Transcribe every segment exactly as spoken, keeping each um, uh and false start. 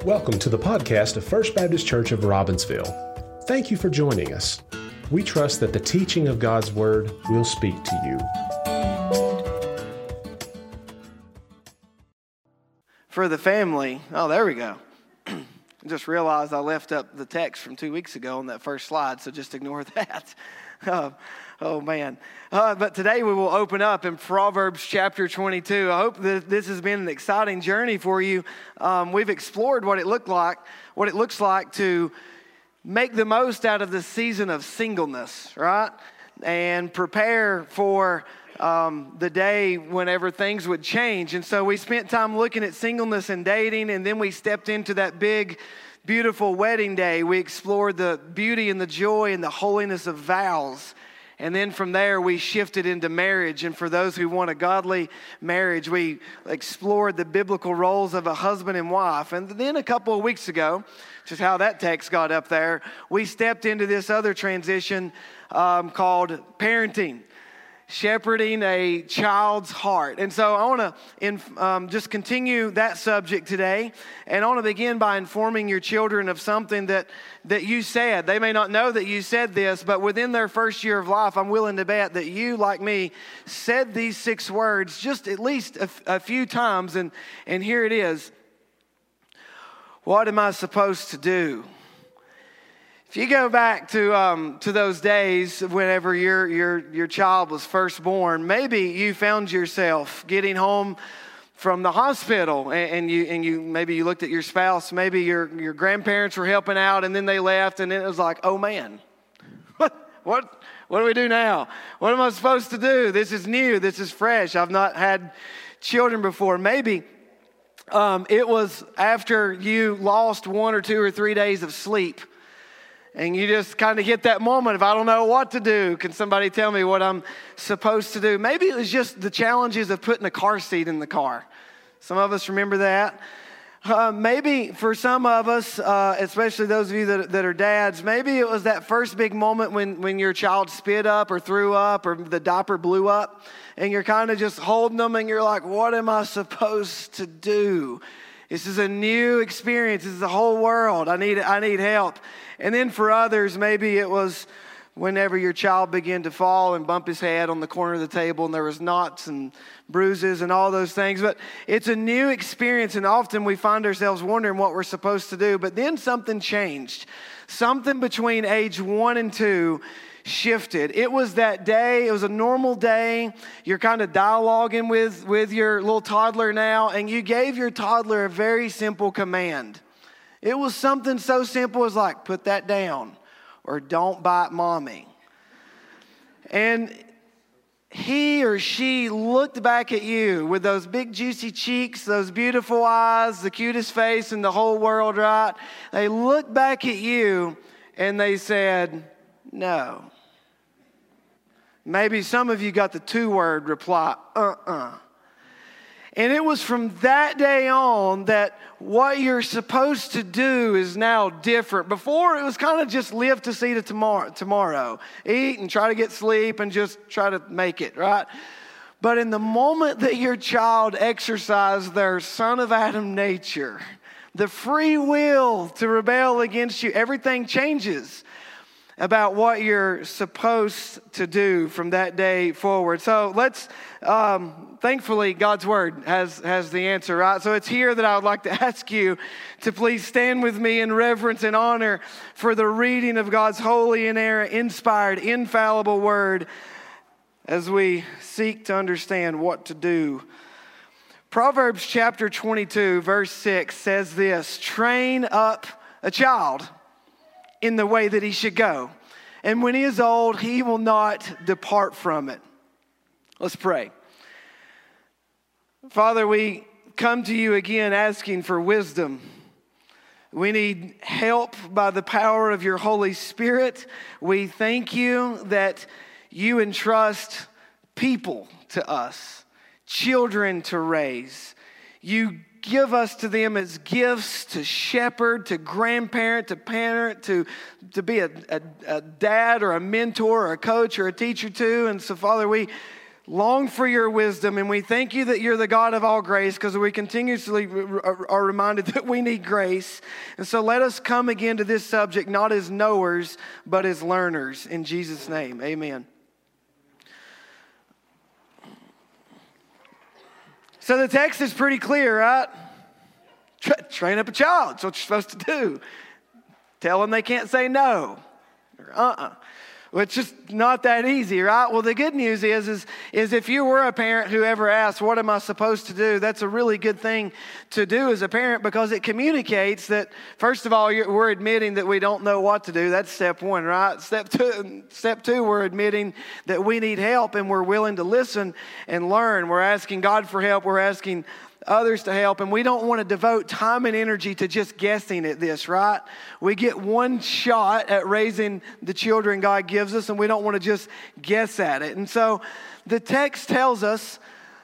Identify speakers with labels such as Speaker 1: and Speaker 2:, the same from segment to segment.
Speaker 1: Welcome to the podcast of First Baptist Church of Robbinsville. Thank you for joining us. We trust that the teaching of God's Word will speak to you.
Speaker 2: For the family, oh, there we go. I just realized I left up the text from two weeks ago on that first slide, so just ignore that. Uh, oh, man. Uh, but today we will open up in Proverbs chapter twenty-two. I hope that this has been an exciting journey for you. Um, we've explored what it looked like, what it looks like to make the most out of the season of singleness, right? And prepare for um, the day whenever things would change. And so we spent time looking at singleness and dating, and then we stepped into that big, beautiful wedding day. We explored the beauty and the joy and the holiness of vows. And then from there, we shifted into marriage. And for those who want a godly marriage, we explored the biblical roles of a husband and wife. And then a couple of weeks ago, which is how that text got up there, we stepped into this other transition um, called parenting. Shepherding a child's heart. And so I want to um, just continue that subject today. And I want to begin by informing your children of something that, that you said. They may not know that you said this, but within their first year of life, I'm willing to bet that you, like me, said these six words just at least a, a few times. And, and here it is. What am I supposed to do? If you go back to um, to those days whenever your your your child was first born, maybe you found yourself getting home from the hospital, and, and you and you maybe you looked at your spouse, maybe your your grandparents were helping out, and then they left, and then it was like, oh man, what what what do we do now? What am I supposed to do? This is new. This is fresh. I've not had children before. Maybe um, it was after you lost one or two or three days of sleep. And you just kind of get that moment of, I don't know what to do. Can somebody tell me what I'm supposed to do? Maybe it was just the challenges of putting a car seat in the car. Some of us remember that. Uh, maybe for some of us, uh, especially those of you that, that are dads, maybe it was that first big moment when, when your child spit up or threw up or the diaper blew up. And you're kind of just holding them and you're like, what am I supposed to do? This is a new experience. This is the whole world. I need I need help. And then for others, maybe it was whenever your child began to fall and bump his head on the corner of the table and there was knots and bruises and all those things. But it's a new experience, and often we find ourselves wondering what we're supposed to do. But then something changed. Something between age one and two shifted. It was that day. It was a normal day. You're kind of dialoguing with, with your little toddler now, and you gave your toddler a very simple command. It was something so simple as like, put that down or don't bite mommy. And he or she looked back at you with those big juicy cheeks, those beautiful eyes, the cutest face in the whole world, right? They looked back at you and they said, no. Maybe some of you got the two-word reply, uh-uh. And it was from that day on that what you're supposed to do is now different. Before, it was kind of just live to see the tomorrow, tomorrow. Eat and try to get sleep and just try to make it, right? But in the moment that your child exercised their son of Adam nature, the free will to rebel against you, everything changes about what you're supposed to do from that day forward. So let's, um, thankfully, God's Word has, has the answer, right? So it's here that I would like to ask you to please stand with me in reverence and honor for the reading of God's holy, inerrant, inspired, infallible Word as we seek to understand what to do. Proverbs chapter twenty-two, verse six says this, train up a child in the way that he should go, and when he is old, he will not depart from it. Let's pray. Father, we come to you again asking for wisdom. We need help by the power of your Holy Spirit. We thank you that you entrust people to us, children to raise. You give us to them as gifts to shepherd, to grandparent, to parent, to, to be a, a, a dad or a mentor or a coach or a teacher too. And so, Father, we long for your wisdom, and we thank you that you're the God of all grace, because we continuously are reminded that we need grace. And so let us come again to this subject not as knowers, but as learners. In Jesus' name, amen. So the text is pretty clear, right? Tra- train up a child. That's what you're supposed to do. Tell them they can't say no. Or uh-uh. Well, it's just not that easy, right? Well, the good news is, is, is if you were a parent who ever asked, what am I supposed to do? That's a really good thing to do as a parent, because it communicates that, first of all, you're, we're admitting that we don't know what to do. That's step one, right? Step two, step two, we're admitting that we need help, and we're willing to listen and learn. We're asking God for help. We're asking others to help, and we don't want to devote time and energy to just guessing at this, right? We get one shot at raising the children God gives us, and we don't want to just guess at it. And so the text tells us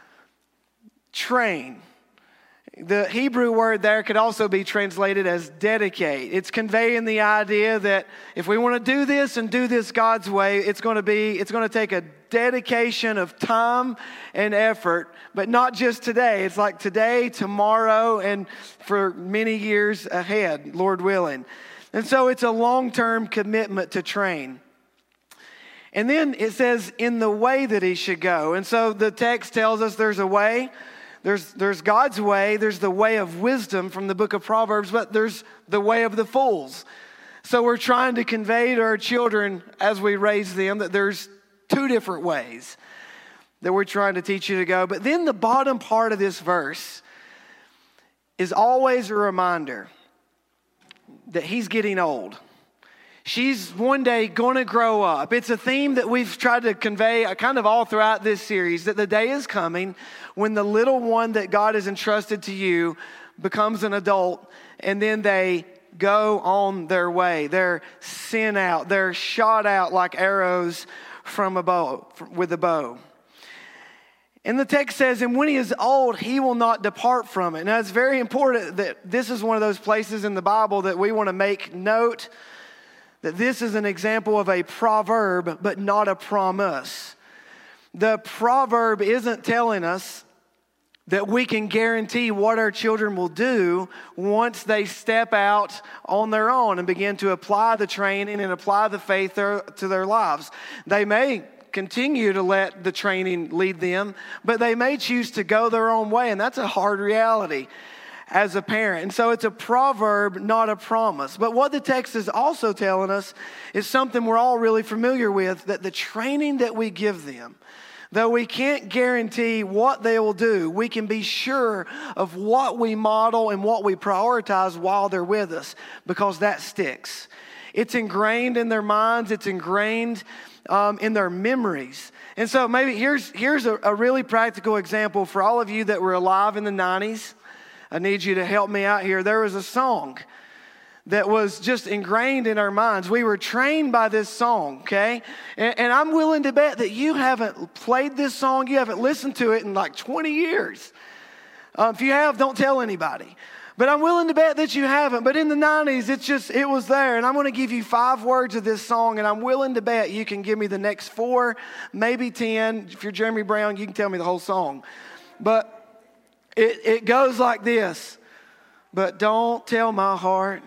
Speaker 2: train. The Hebrew word there could also be translated as dedicate. It's conveying the idea that if we want to do this and do this God's way, it's going to be, it's going to take a dedication of time and effort, but not just today. It's like today, tomorrow, and for many years ahead, Lord willing. And so it's a long-term commitment to train. And then it says, in the way that he should go. And so the text tells us there's a way. There's, there's God's way, there's the way of wisdom from the book of Proverbs, but there's the way of the fools. So we're trying to convey to our children as we raise them that there's two different ways that we're trying to teach you to go. But then the bottom part of this verse is always a reminder that he's getting old. She's one day going to grow up. It's a theme that we've tried to convey kind of all throughout this series, that the day is coming when the little one that God has entrusted to you becomes an adult, and then they go on their way. They're sent out. They're shot out like arrows from a bow, with a bow. And the text says, and when he is old, he will not depart from it. Now, it's very important that this is one of those places in the Bible that we want to make note that this is an example of a proverb, but not a promise. The proverb isn't telling us that we can guarantee what our children will do once they step out on their own and begin to apply the training and apply the faith to their lives. They may continue to let the training lead them, but they may choose to go their own way, and that's a hard reality as a parent. And so it's a proverb, not a promise. But what the text is also telling us is something we're all really familiar with, that the training that we give them, though we can't guarantee what they will do, we can be sure of what we model and what we prioritize while they're with us, because that sticks. It's ingrained in their minds. It's ingrained um, in their memories. And so maybe here's, here's a, a really practical example for all of you that were alive in the nineties. I need you to help me out here. There was a song that was just ingrained in our minds. We were trained by this song, okay? And, and I'm willing to bet that you haven't played this song, you haven't listened to it in like twenty years. Um, if you have, don't tell anybody. But I'm willing to bet that you haven't. But in the nineties, it's just, it was there. And I'm going to give you five words of this song, and I'm willing to bet you can give me the next four, maybe ten. If you're Jeremy Brown, you can tell me the whole song. But It, it goes like this. But don't tell my heart.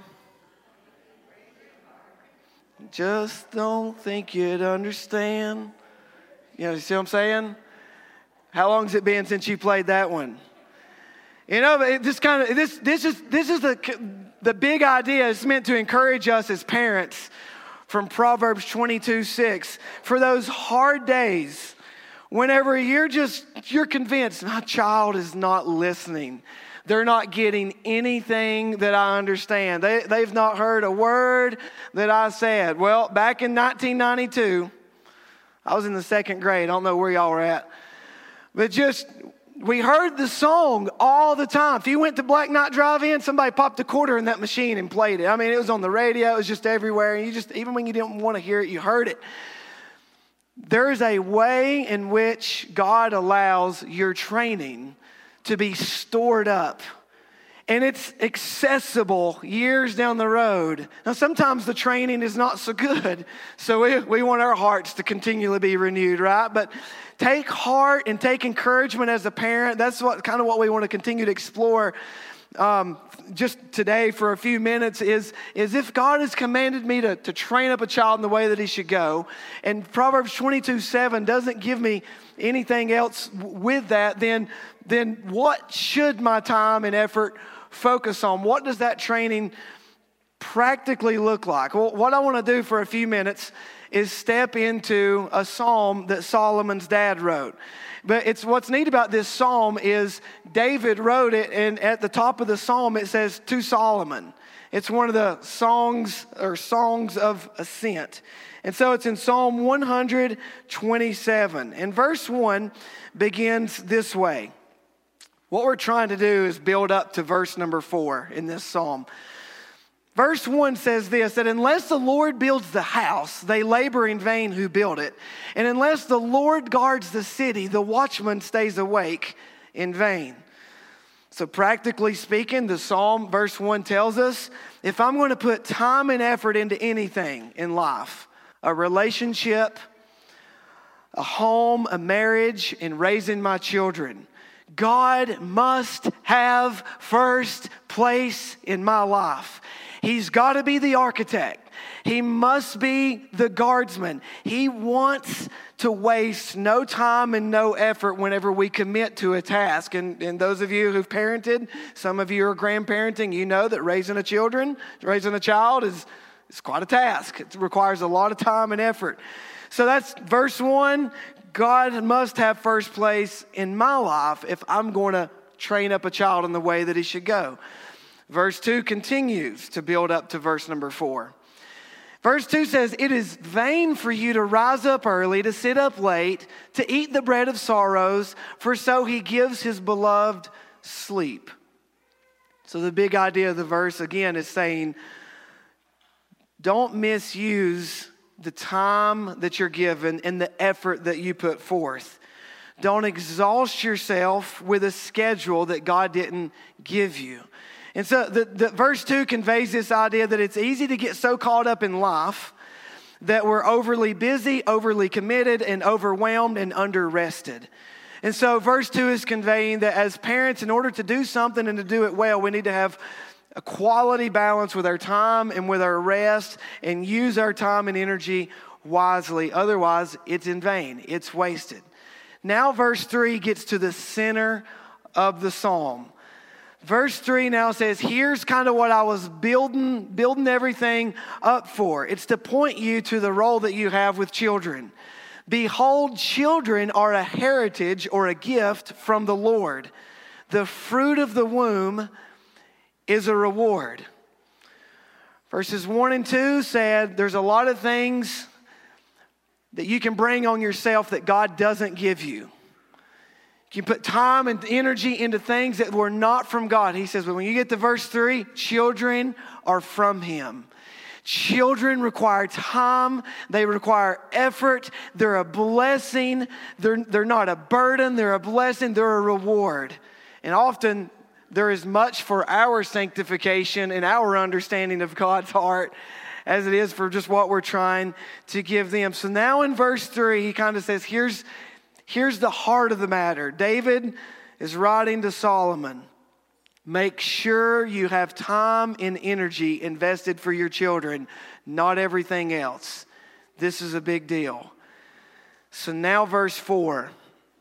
Speaker 2: Just don't think you'd understand. You know, you see what I'm saying? How long has it been since you played that one? You know, it just kind of, this this is this is the the big idea. It's meant to encourage us as parents from Proverbs twenty-two six. For those hard days, whenever you're just, you're convinced, my child is not listening. They're not getting anything that I understand. They, they've not heard a word that I said. Well, back in nineteen ninety-two, I was in the second grade. I don't know where y'all were at. But just, we heard the song all the time. If you went to Black Knight Drive-In, somebody popped a quarter in that machine and played it. I mean, it was on the radio. It was just everywhere. And you just, even when you didn't want to hear it, you heard it. There is a way in which God allows your training to be stored up and it's accessible years down the road. Now, sometimes the training is not so good, so we, we want our hearts to continually be renewed, right? But take heart and take encouragement as a parent. That's what kind of what we want to continue to explore um, just today for a few minutes is, is if God has commanded me to, to train up a child in the way that he should go, and Proverbs twenty-two seven doesn't give me anything else with that, then, then what should my time and effort focus on? What does that training practically look like? Well, what I want to do for a few minutes is step into a psalm that Solomon's dad wrote. But it's what's neat about this psalm is David wrote it, and at the top of the psalm it says to Solomon. It's one of the songs or songs of ascent. And so it's in Psalm one twenty-seven. And verse one begins this way. What we're trying to do is build up to verse number four in this psalm. Verse one says this, that unless the Lord builds the house, they labor in vain who build it. And unless the Lord guards the city, the watchman stays awake in vain. So practically speaking, the psalm, verse one tells us, if I'm going to put time and effort into anything in life, a relationship, a home, a marriage, and raising my children, God must have first place in my life. He's got to be the architect. He must be the guardsman. He wants to waste no time and no effort whenever we commit to a task. And, and those of you who've parented, some of you are grandparenting, you know that raising a children, raising a child is, is quite a task. It requires a lot of time and effort. So that's verse one. God must have first place in my life if I'm going to train up a child in the way that he should go. Verse two continues to build up to verse number four. Verse two says, it is vain for you to rise up early, to sit up late, to eat the bread of sorrows, for so he gives his beloved sleep. So the big idea of the verse, again, is saying, don't misuse the time that you're given and the effort that you put forth. Don't exhaust yourself with a schedule that God didn't give you. And so the, the verse two conveys this idea that it's easy to get so caught up in life that we're overly busy, overly committed, and overwhelmed and under-rested. And so verse two is conveying that as parents, in order to do something and to do it well, we need to have a quality balance with our time and with our rest and use our time and energy wisely. Otherwise, it's in vain. It's wasted. Now verse three gets to the center of the psalm. Verse three now says, here's kind of what I was building, building everything up for. It's to point you to the role that you have with children. Behold, children are a heritage or a gift from the Lord. The fruit of the womb is a reward. Verses one and two said there's a lot of things that you can bring on yourself that God doesn't give you. You can put time and energy into things that were not from God. He says, but when you get to verse three, children are from him. Children require time. They require effort. They're a blessing. They're, they're not a burden. They're a blessing. They're a reward. And often there is much for our sanctification and our understanding of God's heart as it is for just what we're trying to give them. So now in verse three, he kind of says, here's Here's the heart of the matter. David is writing to Solomon. Make sure you have time and energy invested for your children, not everything else. This is a big deal. So now verse four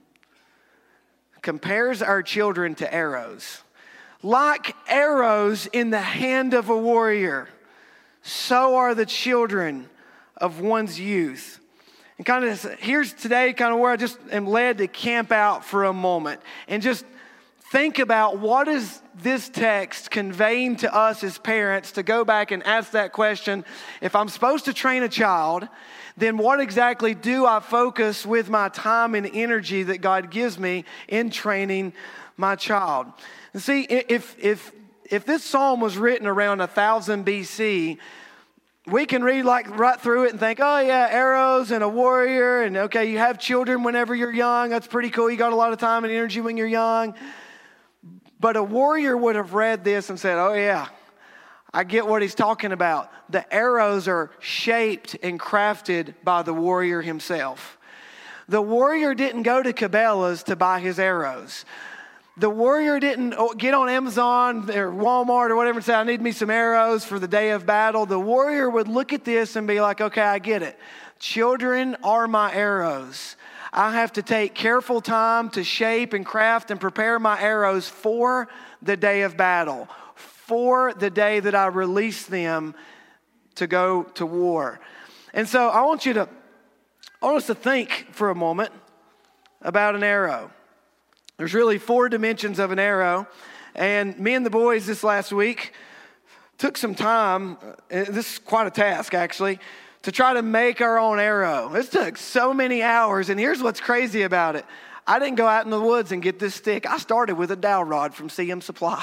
Speaker 2: compares our children to arrows. Like arrows in the hand of a warrior, so are the children of one's youth. And kind of here's today kind of where I just am led to camp out for a moment and just think about what is this text conveying to us as parents to go back and ask that question. If I'm supposed to train a child, then what exactly do I focus with my time and energy that God gives me in training my child? And see, if if if this psalm was written around one thousand B C, we can read like right through it and think, oh yeah, arrows and a warrior, and okay, you have children whenever you're young. That's pretty cool. You got a lot of time and energy when you're young. But a warrior would have read this and said, oh yeah, I get what he's talking about. The arrows are shaped and crafted by the warrior himself. The warrior didn't go to Cabela's to buy his arrows. The warrior didn't get on Amazon or Walmart or whatever and say, I need me some arrows for the day of battle. The warrior would look at this and be like, okay, I get it. Children are my arrows. I have to take careful time to shape and craft and prepare my arrows for the day of battle, for the day that I release them to go to war. And so I want you to, I want us to think for a moment about an arrow. There's really four dimensions of an arrow. And me and the boys this last week took some time, and this is quite a task actually, to try to make our own arrow. This took so many hours, and here's what's crazy about it. I didn't go out in the woods and get this stick. I started with a dowel rod from C M Supply.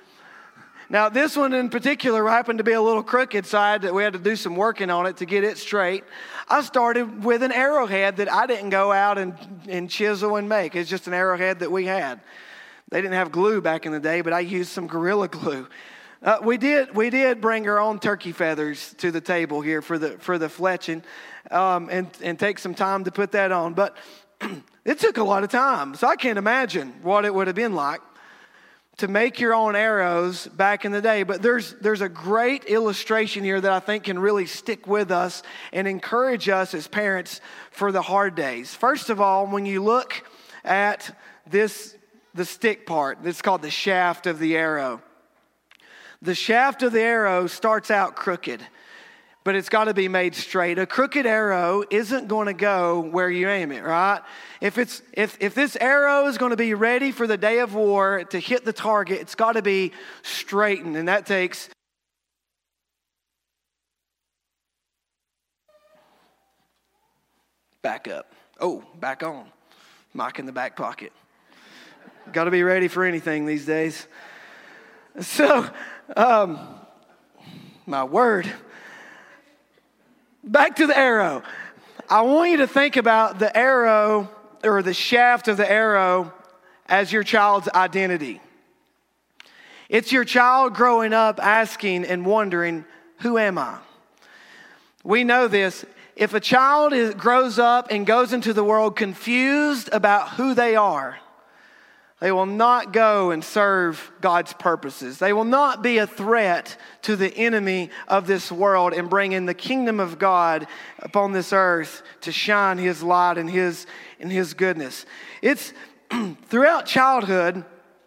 Speaker 2: Now, this one in particular happened to be a little crooked side that we had to do some working on it to get it straight. I started with an arrowhead that I didn't go out and, and chisel and make. It's just an arrowhead that we had. They didn't have glue back in the day, but I used some Gorilla Glue. Uh, we did we did bring our own turkey feathers to the table here for the for the fletching, um, and and take some time to put that on. But it took a lot of time, so I can't imagine what it would have been like to make your own arrows back in the day. But there's there's a great illustration here that I think can really stick with us and encourage us as parents for the hard days. First of all, when you look at this the stick part, it's called the shaft of the arrow. The shaft of the arrow starts out crooked, but it's got to be made straight. A crooked arrow isn't going to go where you aim it, right? If it's if if this arrow is going to be ready for the day of war to hit the target, it's got to be straightened, and that takes back up. Oh, back on. Mic in the back pocket. Got to be ready for anything these days. So, um, my word. Back to the arrow. I want you to think about the arrow or the shaft of the arrow as your child's identity. It's your child growing up asking and wondering, who am I? We know this. If a child is, grows up and goes into the world confused about who they are, they will not go and serve God's purposes. They will not be a threat to the enemy of this world and bring in the kingdom of God upon this earth to shine His light and His, and His goodness. It's throughout childhood,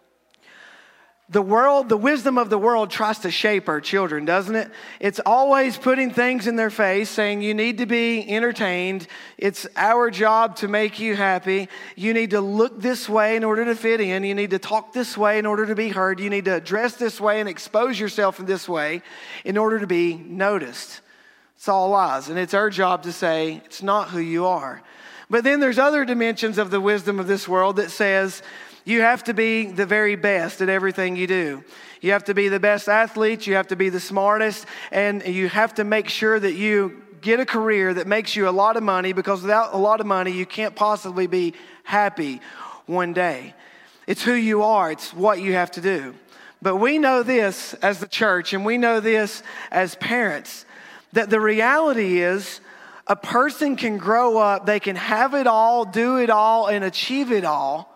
Speaker 2: the world, the wisdom of the world tries to shape our children, doesn't it? It's always putting things in their face, saying you need to be entertained. It's our job to make you happy. You need to look this way in order to fit in. You need to talk this way in order to be heard. You need to dress this way and expose yourself in this way in order to be noticed. It's all lies. And it's our job to say it's not who you are. But then there's other dimensions of the wisdom of this world that says, you have to be the very best at everything you do. You have to be the best athlete. You have to be the smartest. And you have to make sure that you get a career that makes you a lot of money, because without a lot of money, you can't possibly be happy one day. It's who you are. It's what you have to do. But we know this as the church, and we know this as parents, that the reality is a person can grow up, they can have it all, do it all, and achieve it all.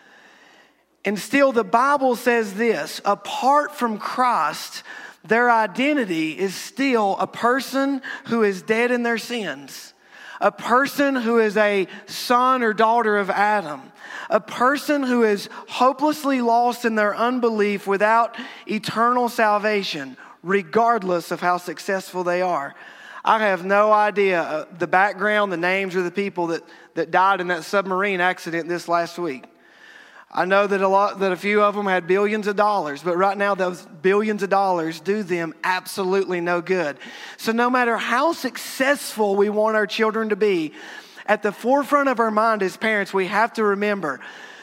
Speaker 2: And still the Bible says this, apart from Christ, their identity is still a person who is dead in their sins. A person who is a son or daughter of Adam. A person who is hopelessly lost in their unbelief without eternal salvation, regardless of how successful they are. I have no idea uh, the background, the names of the people that, that died in that submarine accident this last week. I know that a lot, that a few of them had billions of dollars, but right now those billions of dollars do them absolutely no good. So no matter how successful we want our children to be, at the forefront of our mind as parents, we have to remember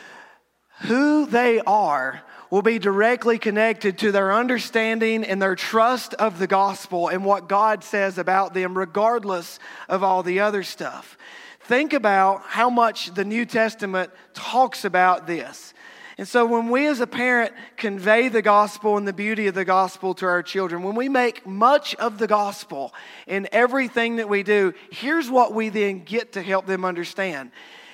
Speaker 2: who they are will be directly connected to their understanding and their trust of the gospel and what God says about them, regardless of all the other stuff. Think about how much the New Testament talks about this. And so when we as a parent convey the gospel and the beauty of the gospel to our children, when we make much of the gospel in everything that we do, here's what we then get to help them understand.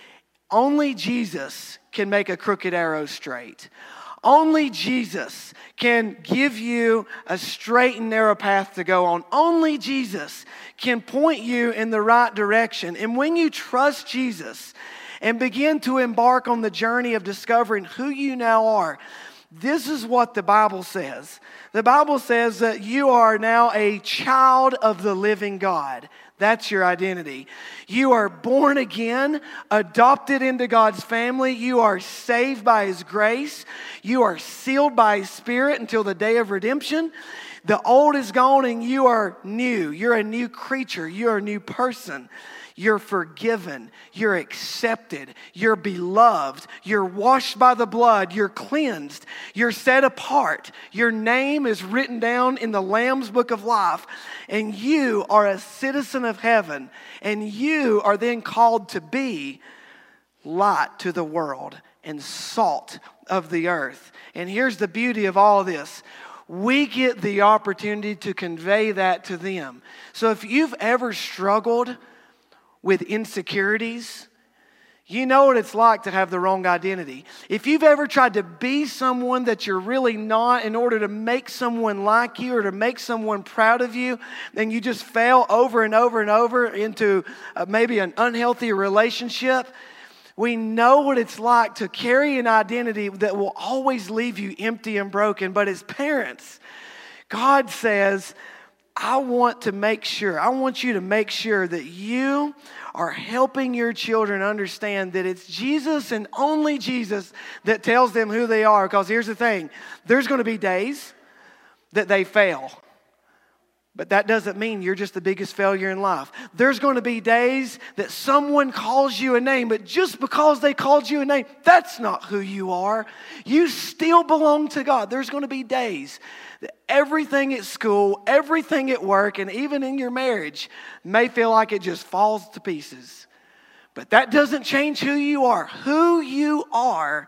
Speaker 2: Only Jesus can make a crooked arrow straight. Only Jesus can give you a straight and narrow path to go on. Only Jesus can point you in the right direction. And when you trust Jesus and begin to embark on the journey of discovering who you now are, this is what the Bible says. The Bible says that you are now a child of the living God. That's your identity. You are born again, adopted into God's family. You are saved by His grace. You are sealed by His Spirit until the day of redemption. The old is gone and you are new. You're a new creature. You're a new person. You're forgiven. You're accepted. You're beloved. You're washed by the blood. You're cleansed. You're set apart. Your name is written down in the Lamb's Book of Life. And you are a citizen of heaven. And you are then called to be light to the world and salt of the earth. And here's the beauty of all this. We get the opportunity to convey that to them. So if you've ever struggled with insecurities, you know what it's like to have the wrong identity. If you've ever tried to be someone that you're really not in order to make someone like you or to make someone proud of you, then you just fail over and over and over into uh, maybe an unhealthy relationship. We know what it's like to carry an identity that will always leave you empty and broken. But as parents, God says, I want to make sure, I want you to make sure that you are helping your children understand that it's Jesus and only Jesus that tells them who they are. Because here's the thing, there's going to be days that they fail. But that doesn't mean you're just the biggest failure in life. There's going to be days that someone calls you a name, but just because they called you a name, that's not who you are. You still belong to God. There's going to be days that everything at school, everything at work, and even in your marriage may feel like it just falls to pieces. But that doesn't change who you are. Who you are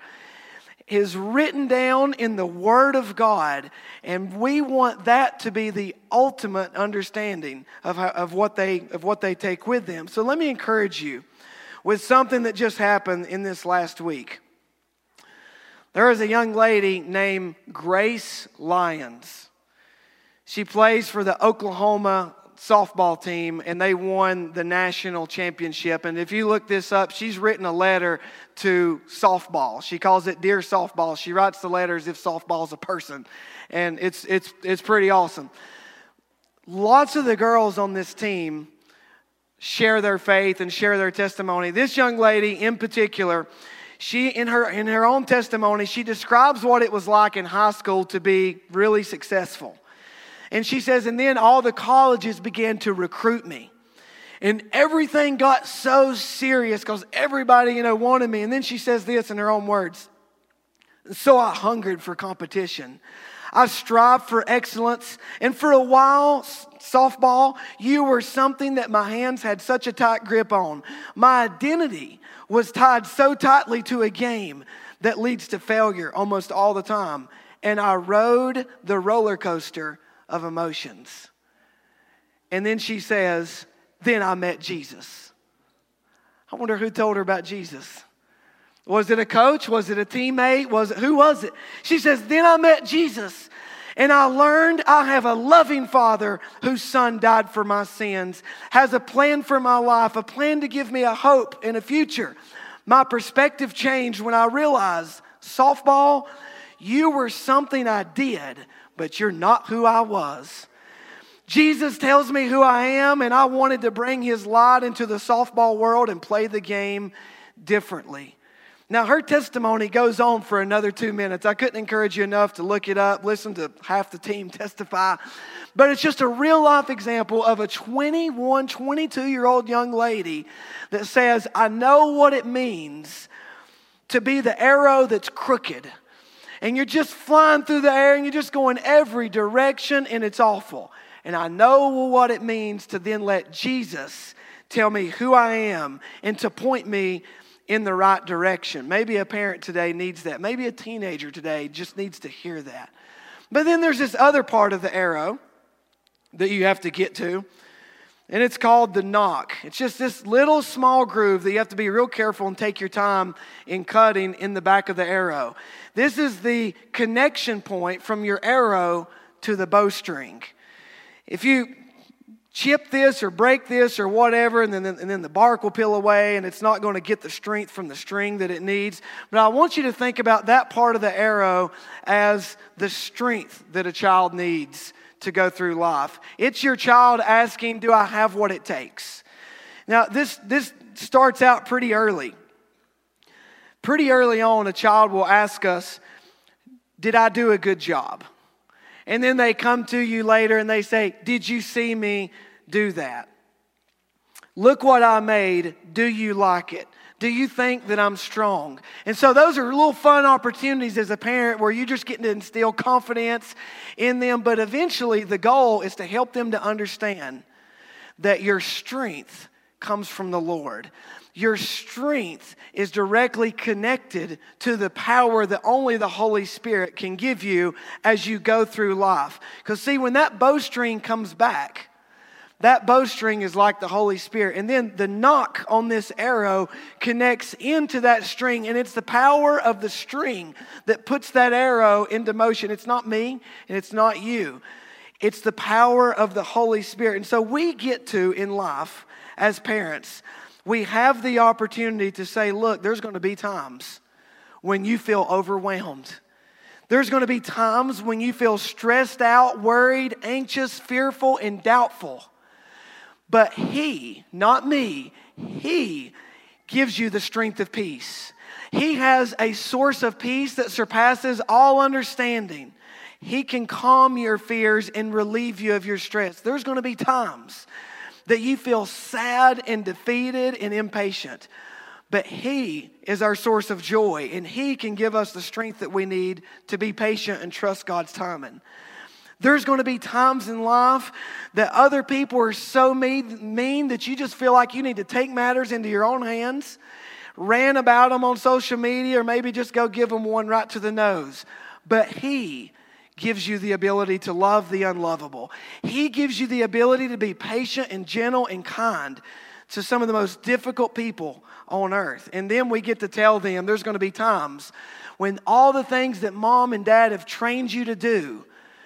Speaker 2: is written down in the Word of God, and we want that to be the ultimate understanding of, how, of, what they, of what they take with them. So let me encourage you with something that just happened in this last week. There is a young lady named Grace Lyons. She plays for the Oklahoma softball team, and they won the national championship. And if you look this up, she's written a letter to softball. She calls it Dear Softball. She writes the letter as if softball is a person, and it's it's it's pretty awesome. Lots of the girls on this team share their faith and share their testimony. This young lady in particular, she in her in her own testimony, she describes what it was like in high school to be really successful. And she says, and then all the colleges began to recruit me. And everything got so serious because everybody, you know, wanted me. And then she says this in her own words. So I hungered for competition. I strived for excellence. And for a while, softball, you were something that my hands had such a tight grip on. My identity was tied so tightly to a game that leads to failure almost all the time. And I rode the roller coaster of emotions. And then she says, then I met Jesus. I wonder who told her about Jesus. Was it a coach? Was it a teammate? Was it, who was it? She says, then I met Jesus. And I learned I have a loving Father whose Son died for my sins, has a plan for my life, a plan to give me a hope and a future. My perspective changed when I realized, softball, you were something I did, but you're not who I was. Jesus tells me who I am, and I wanted to bring His light into the softball world and play the game differently. Now, her testimony goes on for another two minutes. I couldn't encourage you enough to look it up, listen to half the team testify. But it's just a real-life example of a twenty-one, twenty-two-year-old young lady that says, I know what it means to be the arrow that's crooked. And you're just flying through the air and you're just going every direction and it's awful. And I know what it means to then let Jesus tell me who I am and to point me in the right direction. Maybe a parent today needs that. Maybe a teenager today just needs to hear that. But then there's this other part of the arrow that you have to get to, and it's called the nock. It's just this little small groove that you have to be real careful and take your time in cutting in the back of the arrow. This is the connection point from your arrow to the bowstring. If you chip this or break this or whatever, and then, and then the bark will peel away and it's not going to get the strength from the string that it needs. But I want you to think about that part of the arrow as the strength that a child needs to go through life. It's your child asking, do I have what it takes? Now, this, this starts out pretty early. Pretty early on, a child will ask us, did I do a good job? And then they come to you later and they say, did you see me do that? Look what I made. Do you like it? Do you think that I'm strong? And so those are little fun opportunities as a parent where you're just getting to instill confidence in them. But eventually the goal is to help them to understand that your strength comes from the Lord. Your strength is directly connected to the power that only the Holy Spirit can give you as you go through life. Because see, when that bowstring comes back, that bowstring is like the Holy Spirit. And then the nock on this arrow connects into that string. And it's the power of the string that puts that arrow into motion. It's not me and it's not you. It's the power of the Holy Spirit. And so we get to, in life, as parents, we have the opportunity to say, look, there's going to be times when you feel overwhelmed. There's going to be times when you feel stressed out, worried, anxious, fearful, and doubtful. But He, not me, He gives you the strength of peace. He has a source of peace that surpasses all understanding. He can calm your fears and relieve you of your stress. There's going to be times that you feel sad and defeated and impatient. But He is our source of joy, and He can give us the strength that we need to be patient and trust God's timing. There's going to be times in life that other people are so mean, mean that you just feel like you need to take matters into your own hands, rant about them on social media, or maybe just go give them one right to the nose. But He gives you the ability to love the unlovable. He gives you the ability to be patient and gentle and kind to some of the most difficult people on earth. And then we get to tell them there's going to be times when all the things that mom and dad have trained you to do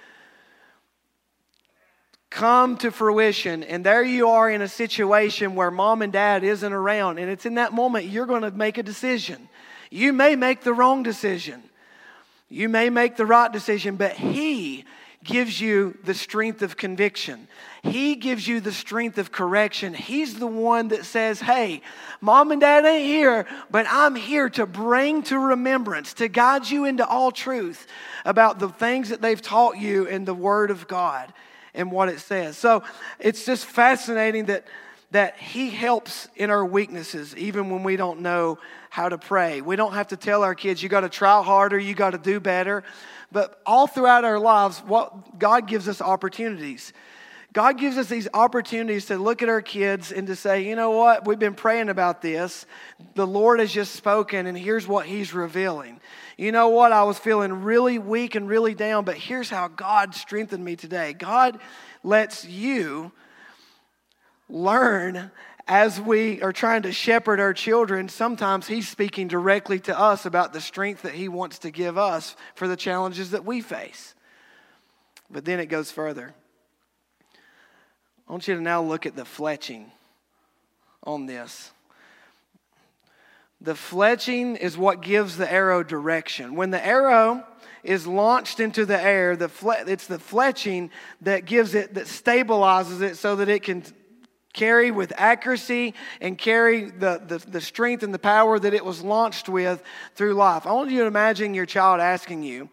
Speaker 2: come to fruition, and there you are in a situation where mom and dad isn't around, and it's in that moment you're going to make a decision. You may make the wrong decision. You may make the right decision, but He gives you the strength of conviction. He gives you the strength of correction. He's the one that says, hey, mom and dad ain't here, but I'm here to bring to remembrance, to guide you into all truth about the things that they've taught you in the Word of God and what it says. So it's just fascinating that that He helps in our weaknesses, even when we don't know how to pray. We don't have to tell our kids, you got to try harder, you got to do better. But all throughout our lives, what God gives us opportunities. God gives us these opportunities to look at our kids and to say, you know what, we've been praying about this. The Lord has just spoken, and here's what He's revealing. You know what, I was feeling really weak and really down, but here's how God strengthened me today. God lets you learn as we are trying to shepherd our children. Sometimes He's speaking directly to us about the strength that He wants to give us for the challenges that we face. But then it goes further. I want you to now look at the fletching on this. The fletching is what gives the arrow direction. When the arrow is launched into the air, the fle- it's the fletching that gives it, that stabilizes it so that it can carry with accuracy and carry the, the, the strength and the power that it was launched with through life. I want you to imagine your child asking you,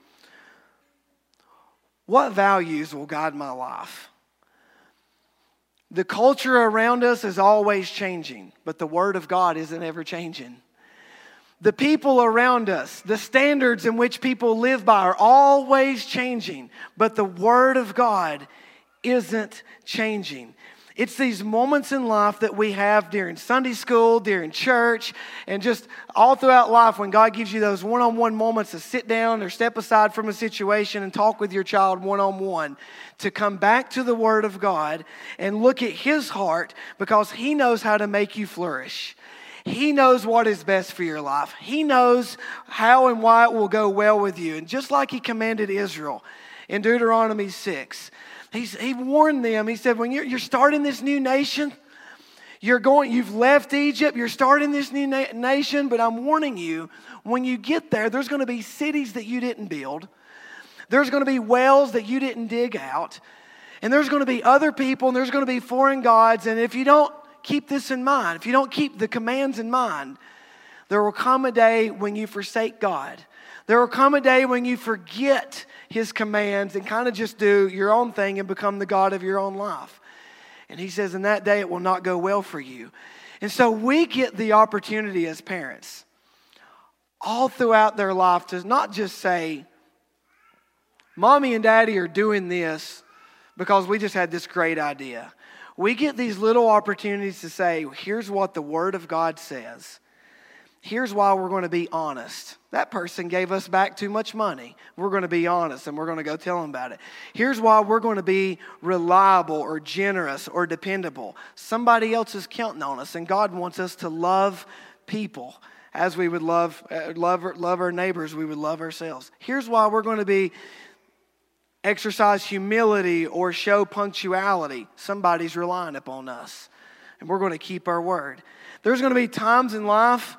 Speaker 2: what values will guide my life? The culture around us is always changing, but the Word of God isn't ever changing. The people around us, the standards in which people live by are always changing, but the Word of God isn't changing. It's these moments in life that we have during Sunday school, during church, and just all throughout life when God gives you those one-on-one moments to sit down or step aside from a situation and talk with your child one-on-one, to come back to the Word of God and look at His heart, because He knows how to make you flourish. He knows what is best for your life. He knows how and why it will go well with you. And just like He commanded Israel in Deuteronomy six, He's, he warned them. He said, when you're, you're starting this new nation, you're going, you've left Egypt, you're starting this new na- nation, but I'm warning you, when you get there, there's going to be cities that you didn't build. There's going to be wells that you didn't dig out. And there's going to be other people, and there's going to be foreign gods. And if you don't keep this in mind, if you don't keep the commands in mind, there will come a day when you forsake God. There will come a day when you forget His commands and kind of just do your own thing and become the God of your own life. And He says in that day it will not go well for you. And so we get the opportunity as parents all throughout their life to not just say, Mommy and Daddy are doing this because we just had this great idea. We get these little opportunities to say, here's what the Word of God says. Here's why we're going to be honest. That person gave us back too much money. We're going to be honest and we're going to go tell them about it. Here's why we're going to be reliable or generous or dependable. Somebody else is counting on us, and God wants us to love people as we would love, uh, love, love our neighbors, we would love ourselves. Here's why we're going to be exercise humility or show punctuality. Somebody's relying upon us, and we're going to keep our word. There's going to be times in life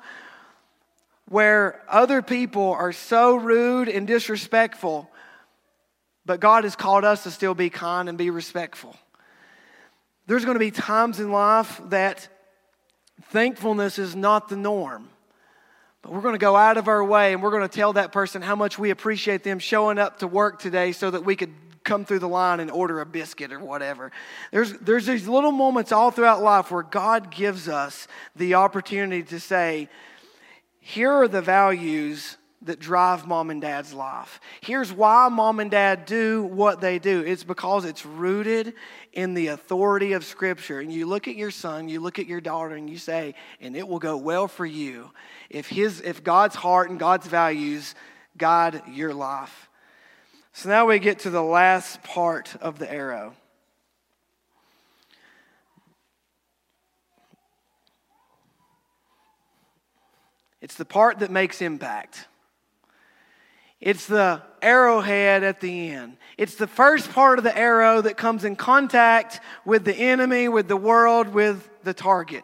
Speaker 2: where other people are so rude and disrespectful, but God has called us to still be kind and be respectful. There's going to be times in life that thankfulness is not the norm, but we're going to go out of our way and we're going to tell that person how much we appreciate them showing up to work today so that we could come through the line and order a biscuit or whatever. There's, there's these little moments all throughout life where God gives us the opportunity to say, here are the values that drive mom and dad's life. Here's why mom and dad do what they do. It's because it's rooted in the authority of Scripture. And you look at your son, you look at your daughter, and you say, and it will go well for you if his, if God's heart and God's values guide your life. So now we get to the last part of the arrow. It's the part that makes impact. It's the arrowhead at the end. It's the first part of the arrow that comes in contact with the enemy, with the world, with the target.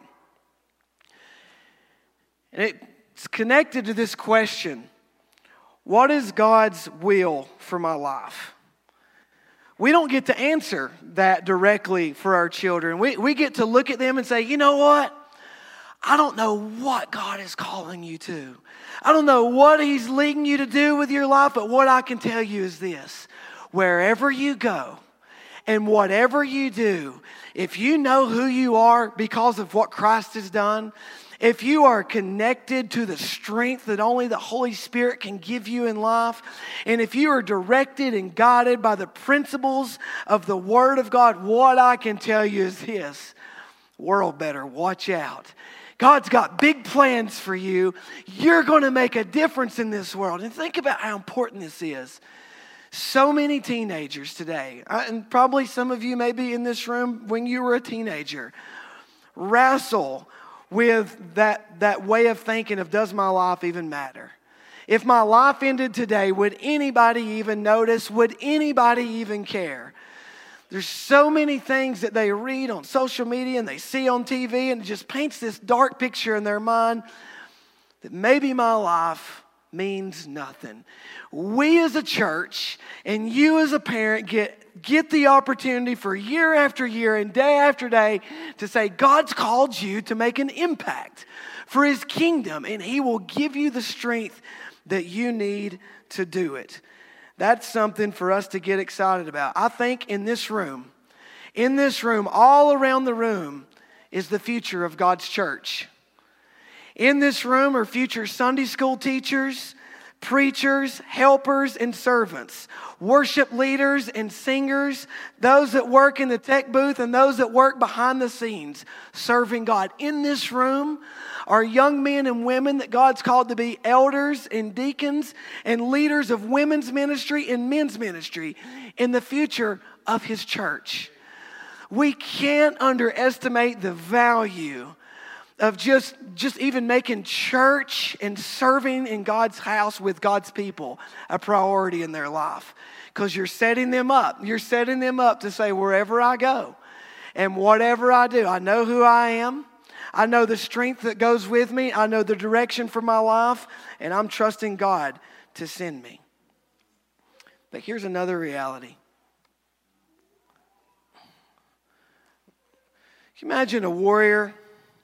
Speaker 2: And it's connected to this question: what is God's will for my life? We don't get to answer that directly for our children. We, we get to look at them and say, you know what? I don't know what God is calling you to. I don't know what He's leading you to do with your life, but what I can tell you is this: wherever you go and whatever you do, if you know who you are because of what Christ has done, if you are connected to the strength that only the Holy Spirit can give you in life, and if you are directed and guided by the principles of the Word of God, what I can tell you is this: world better watch out. God's got big plans for you. You're going to make a difference in this world. And think about how important this is. So many teenagers today, and probably some of you may be in this room when you were a teenager, wrestle with that, that way of thinking of, does my life even matter? If my life ended today, would anybody even notice? Would anybody even care? There's so many things that they read on social media and they see on T V, and it just paints this dark picture in their mind that maybe my life means nothing. We as a church and you as a parent get, get the opportunity for year after year and day after day to say, God's called you to make an impact for His kingdom, and He will give you the strength that you need to do it. That's something for us to get excited about. I think in this room, in this room, all around the room is the future of God's church. In this room are future Sunday school teachers, preachers, helpers, and servants, worship leaders and singers, those that work in the tech booth and those that work behind the scenes serving God. In this room are young men and women that God's called to be elders and deacons and leaders of women's ministry and men's ministry in the future of His church. We can't underestimate the value of just, just even making church and serving in God's house with God's people a priority in their life. Because you're setting them up. You're setting them up to say, wherever I go and whatever I do, I know who I am. I know the strength that goes with me. I know the direction for my life. And I'm trusting God to send me. But here's another reality. Can you imagine a warrior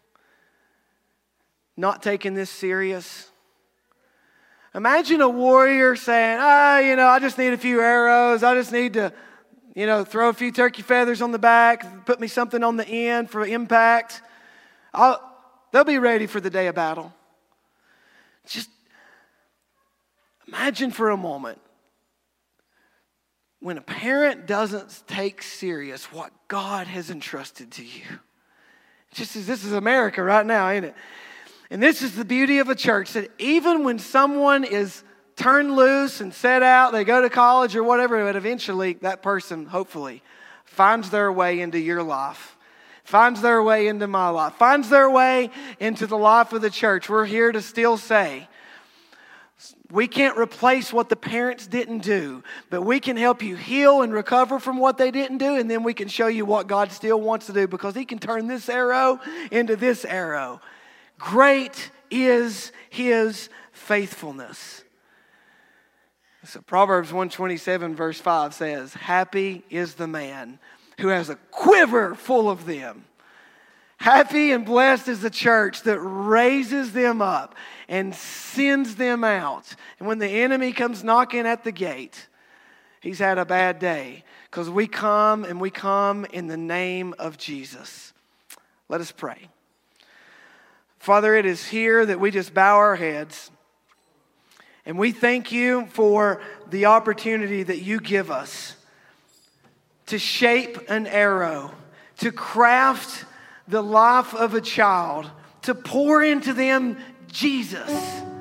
Speaker 2: not taking this serious? Imagine a warrior saying, ah, you know, I just need a few arrows. I just need to, you know, throw a few turkey feathers on the back, put me something on the end for impact. I'll, they'll be ready for the day of battle. Just imagine for a moment when a parent doesn't take serious what God has entrusted to you. Just as this is America right now, ain't it? And this is the beauty of a church, that even when someone is turned loose and set out, they go to college or whatever, but eventually that person, hopefully, finds their way into your life, finds their way into my life, finds their way into the life of the church. We're here to still say, we can't replace what the parents didn't do, but we can help you heal and recover from what they didn't do, and then we can show you what God still wants to do, because He can turn this arrow into this arrow. Great is His faithfulness. So Proverbs one twenty-seven verse five says, happy is the man who has a quiver full of them. Happy and blessed is the church that raises them up and sends them out. And when the enemy comes knocking at the gate, he's had a bad day, because we come and we come in the name of Jesus. Let us pray. Father, it is here that we just bow our heads. And we thank you for the opportunity that you give us to shape an arrow, to craft the life of a child, to pour into them Jesus.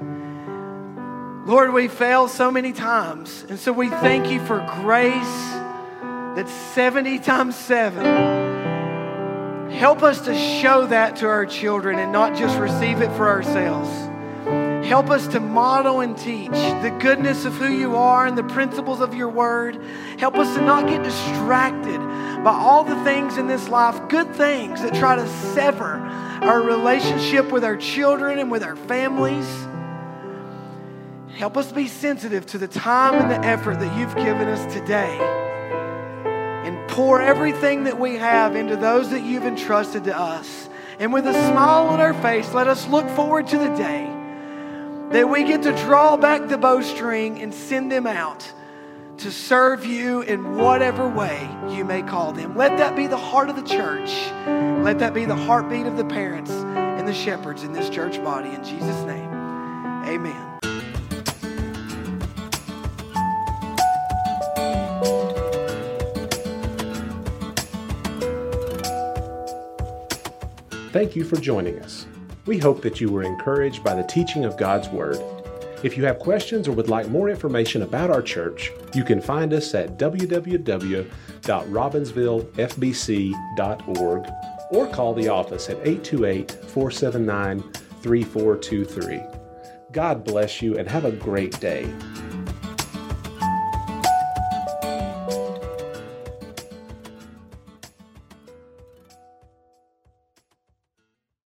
Speaker 2: Lord, we fail so many times. And so we thank you for grace that's seventy times seven. Help us to show that to our children and not just receive it for ourselves. Help us to model and teach the goodness of who you are and the principles of your word. Help us to not get distracted by all the things in this life, good things that try to sever our relationship with our children and with our families. Help us be sensitive to the time and the effort that you've given us today. And pour everything that we have into those that you've entrusted to us. And with a smile on our face, let us look forward to the day that we get to draw back the bowstring and send them out to serve you in whatever way you may call them. Let that be the heart of the church. Let that be the heartbeat of the parents and the shepherds in this church body. In Jesus' name, amen.
Speaker 1: Thank you for joining us. We hope that you were encouraged by the teaching of God's Word. If you have questions or would like more information about our church, you can find us at w w w dot robbinsville f b c dot org or call the office at eight two eight, four seven nine, three four two three. God bless you and have a great day.